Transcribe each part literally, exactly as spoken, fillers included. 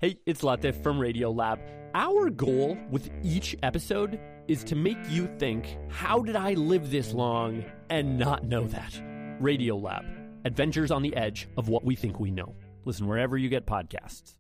Hey, it's Latif from Radiolab. Our goal with each episode is to make you think, how did I live this long and not know that? Radiolab, adventures on the edge of what we think we know. Listen wherever you get podcasts.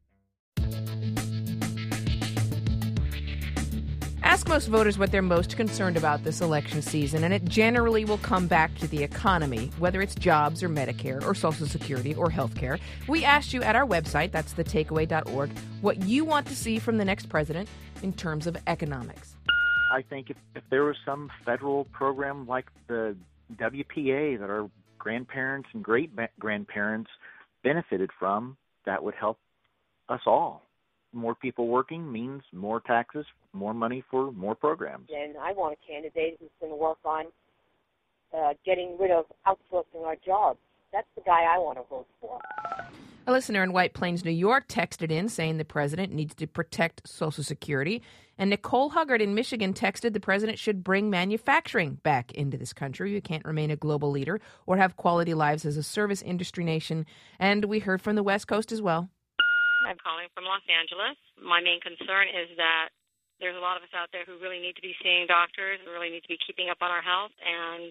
Ask most voters what they're most concerned about this election season, and it generally will come back to the economy, whether it's jobs or Medicare or Social Security or health care. We asked you at our website, that's the takeaway dot org, what you want to see from the next president in terms of economics. I think if, if there was some federal program like the W P A that our grandparents and great-grandparents benefited from, that would help us all. More people working means more taxes, more money for more programs. And I want a candidate who's going to work on uh, getting rid of outsourcing our jobs. That's the guy I want to vote for. A listener in White Plains, New York, texted in saying the president needs to protect Social Security. And Nicole Huggard in Michigan texted the president should bring manufacturing back into this country. You can't remain a global leader or have quality lives as a service industry nation. And we heard from the West Coast as well. I'm calling from Los Angeles. My main concern is that there's a lot of us out there who really need to be seeing doctors, who really need to be keeping up on our health, and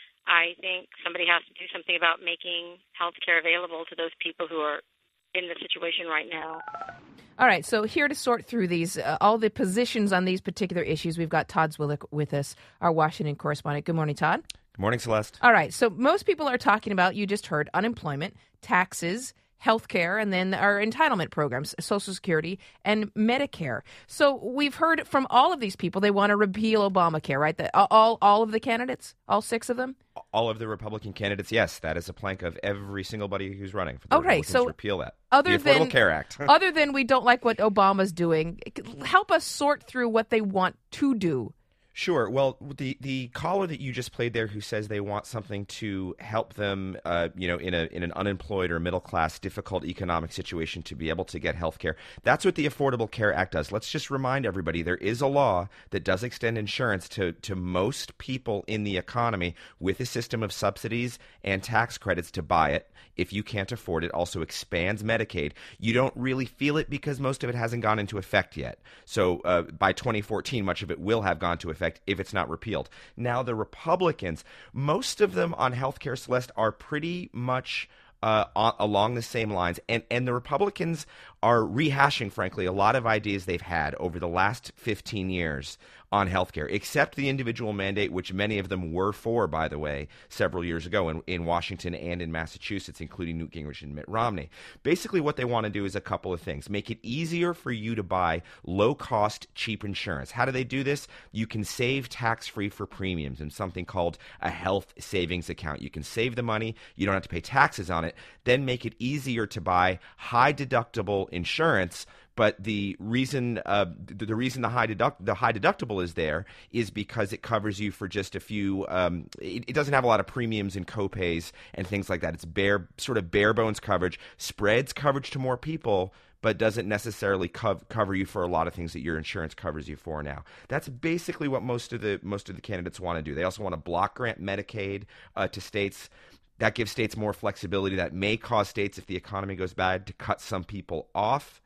I think somebody has to do something about making health care available to those people who are in the situation right now. All right, so here to sort through these, uh, all the positions on these particular issues, we've got Todd Zwillich with us, our Washington correspondent. Good morning, Todd. Good morning, Celeste. All right, so most people are talking about, you just heard, unemployment, taxes, health care, and then our entitlement programs, Social Security and Medicare. So we've heard from all of these people they want to repeal Obamacare, right? The, all all of the candidates, all six of them? All of the Republican candidates, yes. That is a plank of every single body who's running for the okay, Republicans so to repeal that. Other the Affordable than, Care Act. Other than we don't like what Obama's doing, help us sort through what they want to do. Sure. Well, the the caller that you just played there, who says they want something to help them, uh, you know, in a in an unemployed or middle class, difficult economic situation, to be able to get health care. That's what the Affordable Care Act does. Let's just remind everybody there is a law that does extend insurance to to most people in the economy with a system of subsidies and tax credits to buy it. If you can't afford it, also expands Medicaid. You don't really feel it because most of it hasn't gone into effect yet. So uh, by twenty fourteen, much of it will have gone to effect if it's not repealed. Now, the Republicans, most of them on healthcare, Celeste, are pretty much uh, on, along the same lines. And, and the Republicans are rehashing, frankly, a lot of ideas they've had over the last fifteen years on healthcare, except the individual mandate, which many of them were for, by the way, several years ago in, in Washington and in Massachusetts, including Newt Gingrich and Mitt Romney. Basically, what they want to do is a couple of things. Make it easier for you to buy low-cost, cheap insurance. How do they do this? You can save tax-free for premiums in something called a health savings account. You can save the money. You don't have to pay taxes on it. Then make it easier to buy high-deductible insurance. But the reason uh, the, the reason the high deduct the high deductible is there is because it covers you for just a few. Um, it, it doesn't have a lot of premiums and copays and things like that. It's bare sort of bare bones coverage, spreads coverage to more people, but doesn't necessarily co- cover you for a lot of things that your insurance covers you for now. That's basically what most of the most of the candidates want to do. They also want to block grant Medicaid uh, to states. That gives states more flexibility. That may cause states, if the economy goes bad, to cut some people off.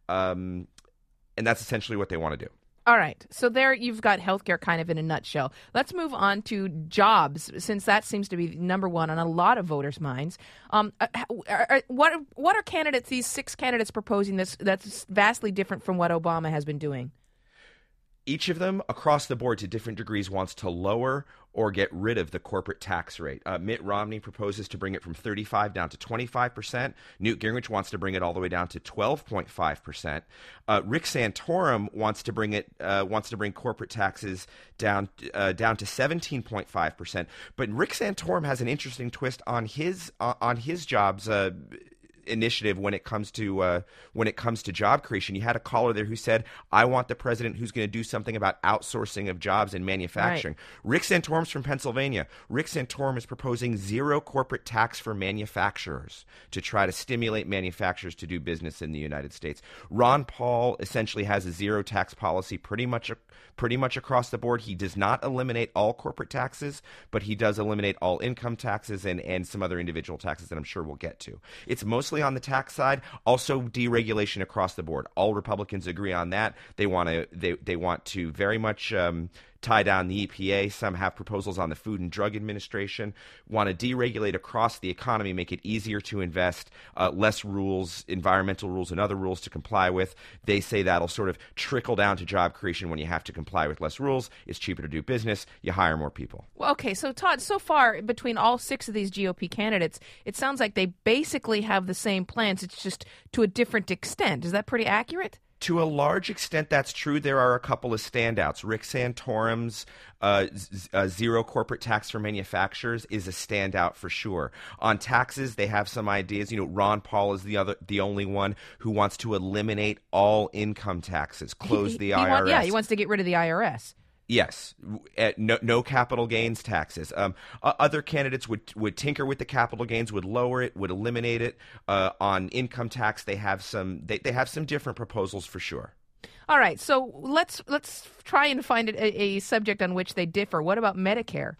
Um, and that's essentially what they want to do. All right. So there you've got healthcare kind of in a nutshell. Let's move on to jobs, since that seems to be number one on a lot of voters' minds. Um, are, are, what, what are candidates, these six candidates proposing this that's vastly different from what Obama has been doing? Each of them, across the board to different degrees, wants to lower or get rid of the corporate tax rate. Uh, Mitt Romney proposes to bring it from thirty-five down to twenty-five percent. Newt Gingrich wants to bring it all the way down to twelve point five percent. Uh, Rick Santorum wants to bring it uh, wants to bring corporate taxes down uh, down to seventeen point five percent. But Rick Santorum has an interesting twist on his uh, on his jobs. Uh, initiative when it comes to uh, when it comes to job creation. You had a caller there who said, I want the president who's going to do something about outsourcing of jobs in manufacturing. Right. Rick Santorum's from Pennsylvania. Rick Santorum is proposing zero corporate tax for manufacturers to try to stimulate manufacturers to do business in the United States. Ron Paul essentially has a zero tax policy pretty much pretty much across the board. He does not eliminate all corporate taxes, but he does eliminate all income taxes and, and some other individual taxes that I'm sure we'll get to. It's mostly briefly on the tax side, also deregulation across the board. All Republicans agree on that. They want to they they want to very much um, tie down the E P A. Some have proposals on the Food and Drug Administration, want to deregulate across the economy, make it easier to invest, uh, less rules, environmental rules and other rules to comply with. They say that'll sort of trickle down to job creation when you have to comply with less rules. It's cheaper to do business. You hire more people. Well, okay, so Todd, so far between all six of these G O P candidates, it sounds like they basically have the same plans. It's just to a different extent. Is that pretty accurate? To a large extent, that's true. There are a couple of standouts. Rick Santorum's uh, z- uh, zero corporate tax for manufacturers is a standout for sure. On taxes, they have some ideas. You know, Ron Paul is the other, the only one who wants to eliminate all income taxes, close He- the he I R S. want- yeah, he wants to get rid of the I R S. Yes, uh, no, no capital gains taxes. Um, uh, other candidates would would tinker with the capital gains, would lower it, would eliminate it. Uh, on income tax, they have some they, they have some different proposals for sure. All right, so let's let's try and find a, a subject on which they differ. What about Medicare?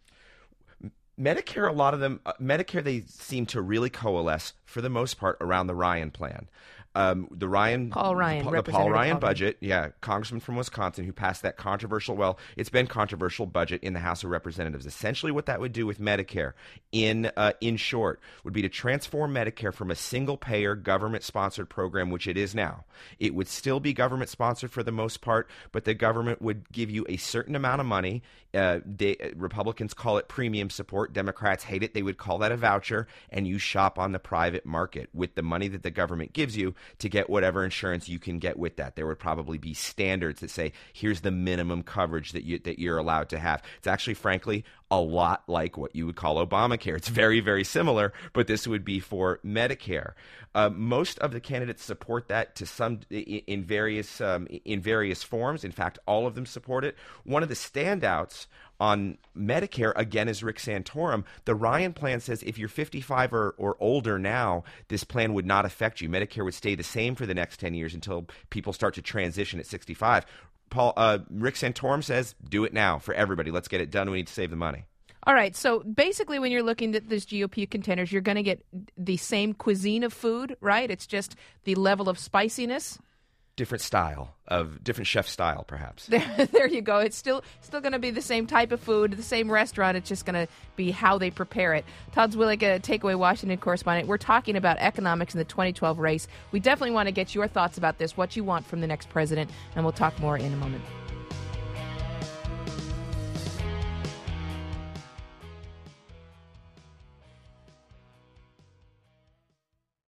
Medicare, a lot of them, uh, Medicare, they seem to really coalesce for the most part around the Ryan plan. Um, the Ryan, Paul Ryan, the, the Paul Representative Ryan Paul Ryan. budget, yeah, congressman from Wisconsin who passed that controversial, well, it's been controversial budget in the House of Representatives. Essentially what that would do with Medicare, in uh, in short, would be to transform Medicare from a single-payer, government-sponsored program, which it is now. It would still be government-sponsored for the most part, but the government would give you a certain amount of money. Uh, they, Republicans call it premium support. Democrats hate it. They would call that a voucher, and you shop on the private market with the money that the government gives you to get whatever insurance you can get with that. There would probably be standards that say, here's the minimum coverage that, you, that you're allowed to have. It's actually, frankly, a lot like what you would call Obamacare. It's very, very similar, but this would be for Medicare. Uh, most of the candidates support that to some in various um, in various forms. In fact, all of them support it. One of the standouts on Medicare, again, is Rick Santorum. The Ryan plan says if you're fifty-five or, or older now, this plan would not affect you. Medicare would stay the same for the next ten years until people start to transition at sixty-five. Paul, uh, Rick Santorum says, do it now for everybody. Let's get it done. We need to save the money. All right, so basically when you're looking at these G O P contenders, you're going to get the same cuisine of food, right? It's just the level of spiciness. Different style, of different chef style, perhaps. There, there you go. It's still still going to be the same type of food, the same restaurant. It's just going to be how they prepare it. Todd Zwillig, a Takeaway Washington correspondent. We're talking about economics in the twenty twelve race. We definitely want to get your thoughts about this, what you want from the next president, and we'll talk more in a moment.